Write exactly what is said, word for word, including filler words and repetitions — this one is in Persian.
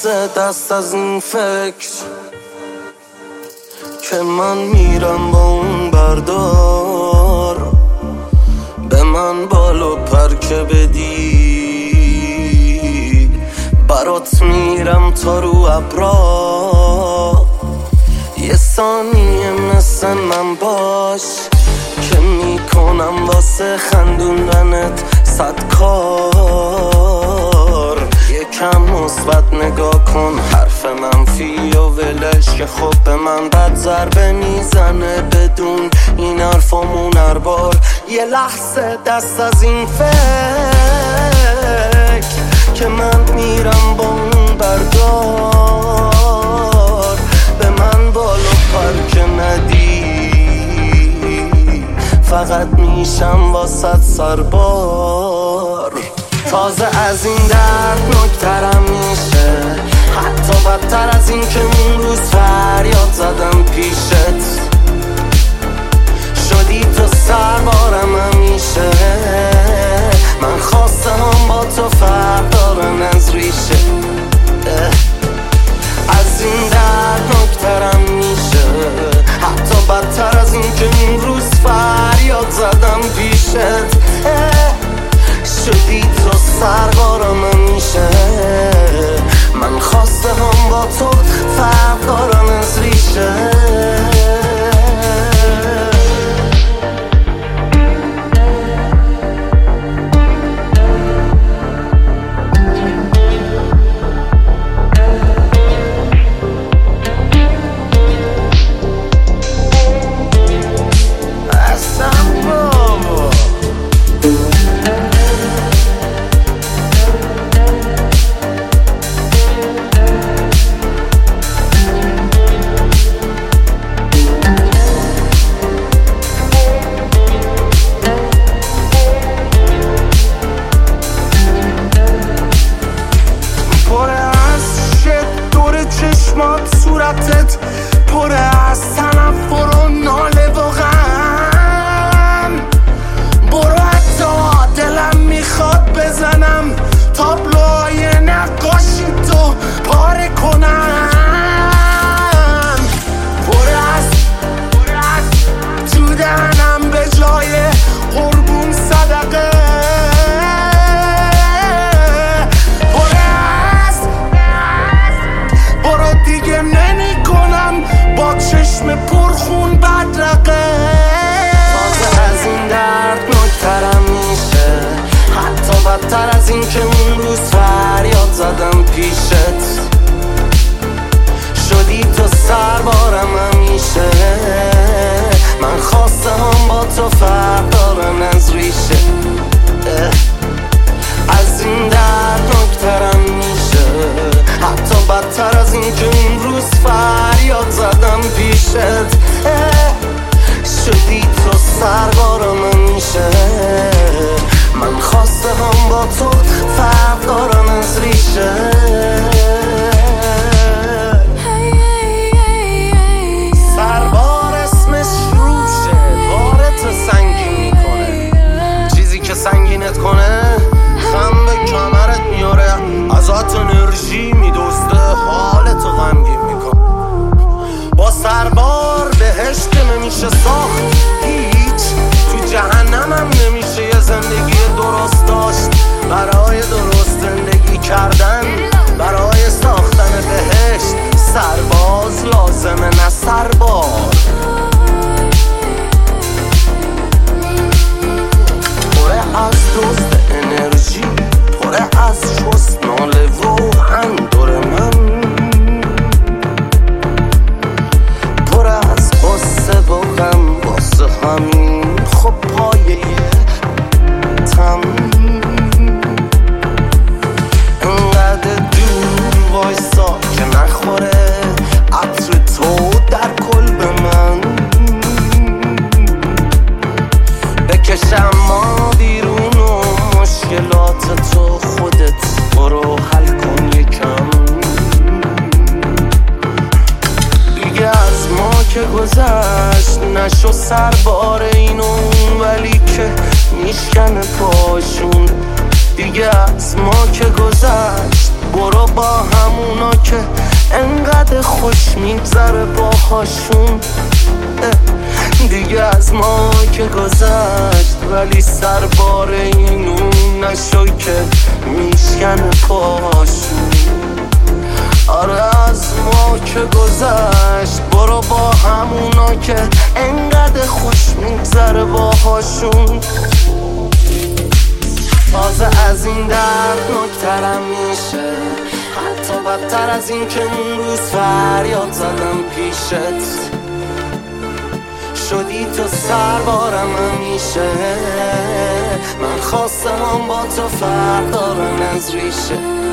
لحظه دست از این فکر که من میرم با اون بردار، به من بالو پر که بدی، برات میرم تا رو ابرا. یه ثانیه مثل من باش که میکنم واسه خندوندنت صد کار. یکم مثبت نگاه کن، حرف منفی و ولش که خب به من بد ضربه میزنه بدون این حرفامون هر بار. یه لحظه دست از این فکر که من میرم با اون بردار، به من بالو پر که ندی، فقط میشم واسط سربار. تازه از این درد نکترم میشه، حتی بدتر از این که اون روز فریاد زدم پیشت. شدی تو سربارم همیشه، من خواسته هم با تو فرق دارن از ریشه. از این درد نکترم میشه، حتی بدتر از این که اون روز فریاد زدم پیشت. شدی تو سربارم همیشه، من خواسته هم با تو فرق دارن از ریشه. صورتت پره از تنفر و ناله و غم، برو حتی دلم میخواد بزنم تابلوهای نقاشی تو پاره کنم. پره از تو دهنم به جای قربون صدقه، چشم پرخون بدرقه. تازه از این درد نکترم میشه، حتی بدتر از این که اون روز فریاد زدم پیشت. شدی تو سربارم همیشه، من خواسته هم با تو فرق دارن از ریشه. از این درد نکترم میشه، حتی بدتر از این که اون روز فریاد زدم پیشت. شدی تو سربارم همیشه، من خواسته هم با تو فرق دارم از ریشه. سربار اسمش روشه، بارتو سنگین میکنه، چیزی که سنگینت کنه خم به کمرت میاره، ازت انرژی میدوسته، حالتو غمگین میکنه. با سربار بهشت نمیشه ساخت هیچ، تو جهنمم نمیشه یه زندگی درست داشت. برای درست زندگی کردن، برای ساختن بهشت، سرباز لازمه نه سربار. پره از دوست انرژی، پره از شست ناله و اندور من، پره از قصه و غم واسه همین خب پایه تم. انقدر دور وایسا که نخوره عطر تو در کلب من، بکشم ما بیرون و مشکلات تو خودت برو حل کن یکم. دیگه از ما که گذشت نشو سربار اینو، ولی که میشکنه پاشون. دیگه از ما که گذشت برو با همونا که انقدر خوش میگذره باهاشون. دیگه از ما که گذشت ولی سر بار اینون نشو که میشکنه پاشون. آره از ما که گذشت برو با همونا که انقدر خوش میگذره باهاشون. تازه از این درد نکترم میشه، حتی بدتر از این که اون روز فریاد زدم پیشت. شدی تو سربارم همیشه، من خواستم با تو فرق دارم از ریشه.